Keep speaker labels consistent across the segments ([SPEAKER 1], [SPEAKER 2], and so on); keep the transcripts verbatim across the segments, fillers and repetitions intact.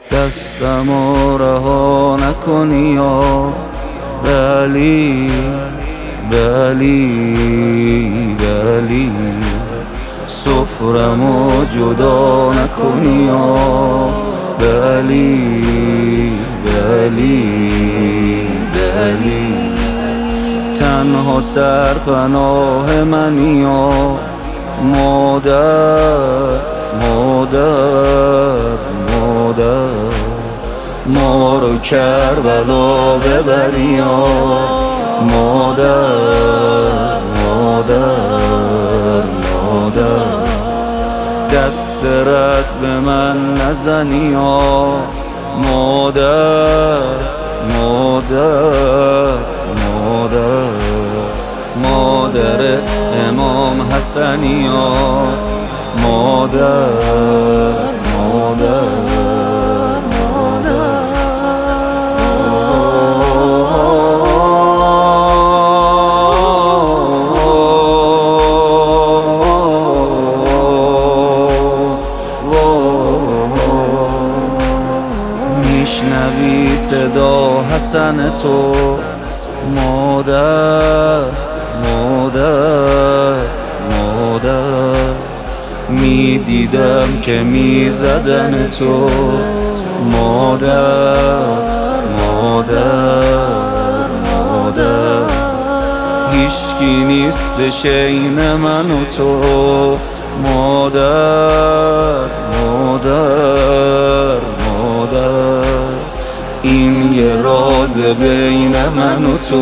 [SPEAKER 1] دستمو رها نکنی یا بلی بلی بلی، سفرمو جدا نکنی یا بلی بلی بلی. تنها سرپناه منی یا مادر مادر مادر، ما رو کربلا ببری یا مادر مادر مادر. دست رد به من نزنی یا مادر مادر مادر، مادر امام حسنی یا مادر مادر مادر. میشنوی صدا حسن تو مادر مادر مادر، میدیدم که میزدن تو مادر مادر مادر. هیچکی نیستش این من و تو مادر مادر مادر. این یه راز بین من و تو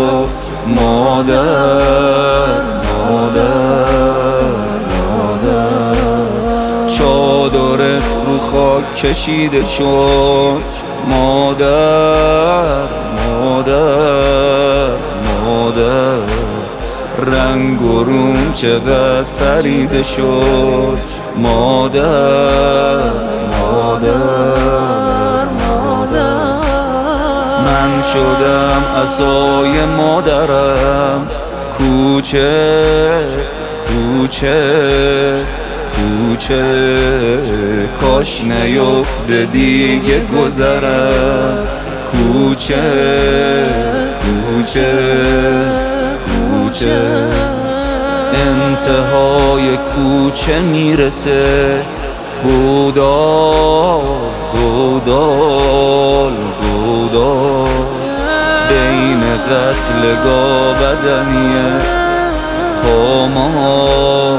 [SPEAKER 1] مادر مادر مادر. چادرت رو خاک کشیده شد مادر مادر مادر. رنگ و روم چقدر پریده شد مادر مادر مادر. من شدم عصای مادرم، کوچه کوچه کوچه، کاش نیفته دیگه گذرم کوچه کوچه کوچه. انتهای کوچه میرسه گودال گودال گودال، بین قتلگاه بدنیه پامال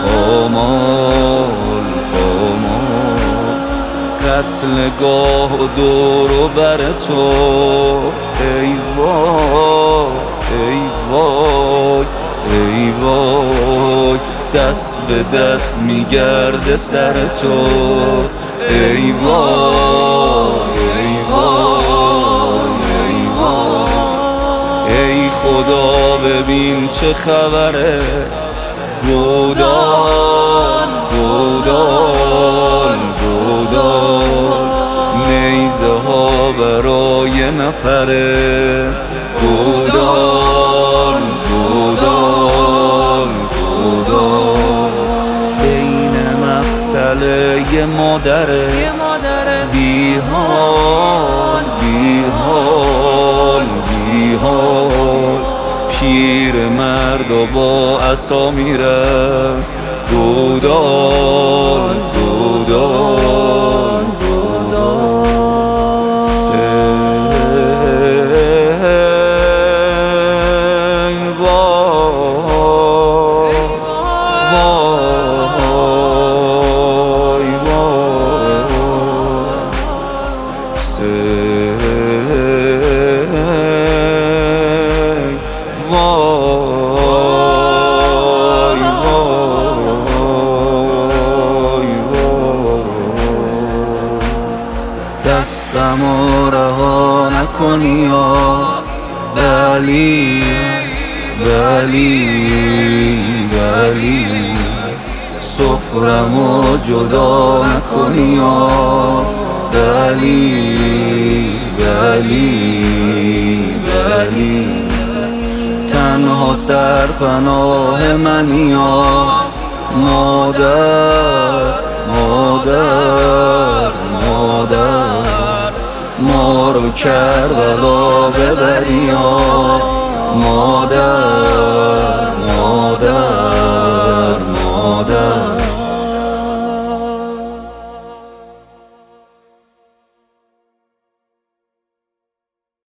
[SPEAKER 1] پامال پامال. قتلگاه و دور و بر تو ای وای ای وای ای وای. دست به دست میگرده سر تو ای وای ای وای ای وای. ای خدا ببین چه خبره گودال گودال گودال. نیزه ها برای نفره گودال گودال گودال. بین مقتله یه مادره بی حال بی حال بی حال. پیر مرد و با عصا میره گودال گودال گودال. دستمو رها نکنی یا بلی بلی بلی، سفرمو جدا نکنی یا بلی بلی بلی. تنها سرپناه منی یا مادر مادر مادر. ما رو کربلا ببری یا مادر مادر